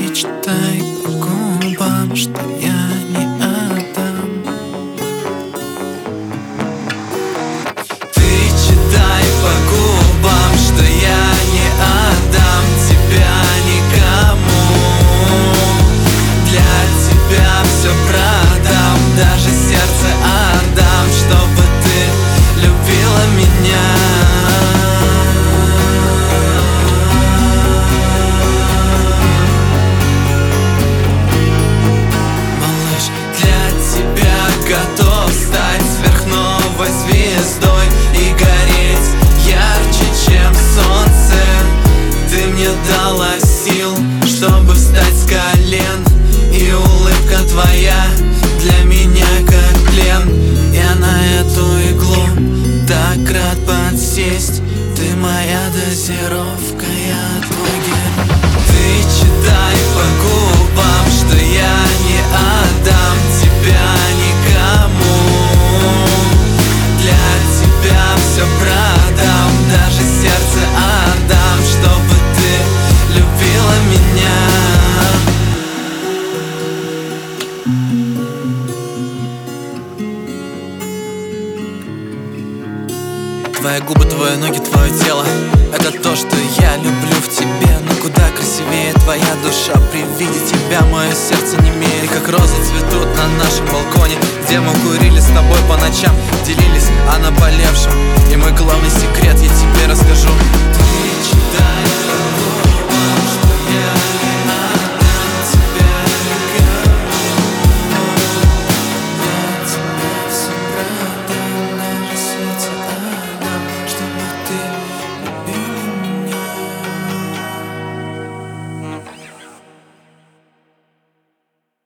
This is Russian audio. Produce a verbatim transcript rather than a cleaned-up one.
читай по губам, что я не отдам. Ты читай по губам, что я не отдам тебя никому. Для тебя все продам, даже сердце отдам, чтобы ты любила меня. Готов стать сверхновой звездой и гореть ярче, чем солнце. Ты мне дала сил, чтобы встать с колен, и улыбка твоя для меня как плен. Я на эту иглу так рад подсесть. Ты моя дозировка, я твой ген. Ты читай по губам, что я не отдам тебя никому. Для тебя все продам, даже сердце отдам, чтобы ты любила меня. Твои губы, твои ноги, твое тело — это то, что я люблю в тебе. Но куда красивее твоя душа при виде тебя. Мое сердце немеет, и как розы цветут на нашем балконе, где мы курили с тобой по ночам, делились о наболевшем. И мой главный секрет я тебе расскажу.